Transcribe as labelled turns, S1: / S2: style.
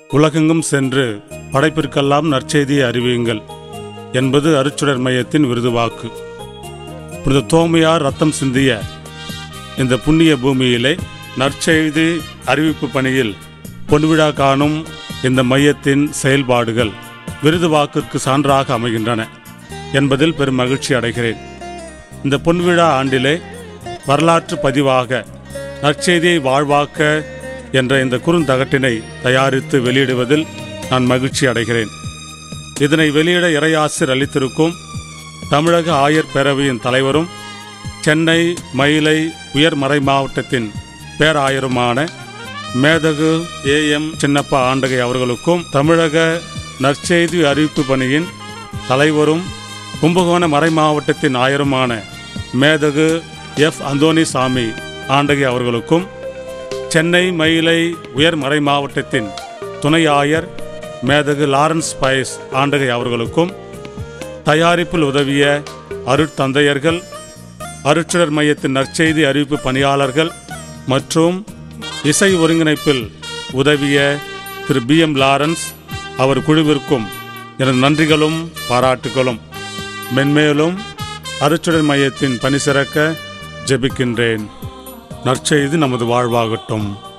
S1: உலகெங்கும் சென்று படைப்பிற்கெல்லாம் நற்செய்தியை அறிவியுங்கள் என்பது அருட்சுடர் மையத்தின் விருதுவாக்கு. புனித தோமையார் ரத்தம் சிந்திய இந்த புண்ணிய பூமியிலே நற்செய்தி அறிவிப்பு பணியில் பொன்விழா காணும் இந்த மையத்தின் செயல்பாடுகள் விருதுவாக்கிற்கு சான்றாக அமைகின்றன என்பதில் பெரும் மகிழ்ச்சி அடைகிறேன். இந்த பொன்விழா ஆண்டிலே வரலாற்று பதிவாக நற்செய்தியை வாழ்வாக்க என்ற இந்த குறுந்தகட்டினை தயாரித்து வெளியிடுவதில் நான் மகிழ்ச்சி அடைகிறேன். இதனை வெளியிட இறையாசிர் அளித்திருக்கும் தமிழக ஆயர் பேரவையின் தலைவரும் சென்னை மயிலை உயர்மறை மாவட்டத்தின் பேராயருமான மேதகு AM சின்னப்பா ஆண்டகை அவர்களுக்கும், தமிழக நற்செய்தி அறிவிப்பு பணியின் தலைவரும் கும்பகோண மறை மாவட்டத்தின் ஆயருமான மேதகு F அந்தோணிசாமி ஆண்டகை அவர்களுக்கும், சென்னை மயிலை உயர்மறை மாவட்டத்தின் துணை ஆயர் மேதகு லாரன்ஸ் பயஸ் ஆண்டகை அவர்களுக்கும், தயாரிப்பில் உதவிய அருட்தந்தையர்கள், அருட்சுடர் மையத்தின் நற்செய்தி அறிவிப்பு பணியாளர்கள் மற்றும் இசை ஒருங்கிணைப்பில் உதவிய திரு BM லாரன்ஸ் அவர் குழுவிற்கும் எனது நன்றிகளும் பாராட்டுகளும். மென்மேலும் அருட்சுடர் மையத்தின் பணி சிறக்க ஜெபிக்கின்றேன். நற்செய்தி நமது வாழ்வாகட்டும்.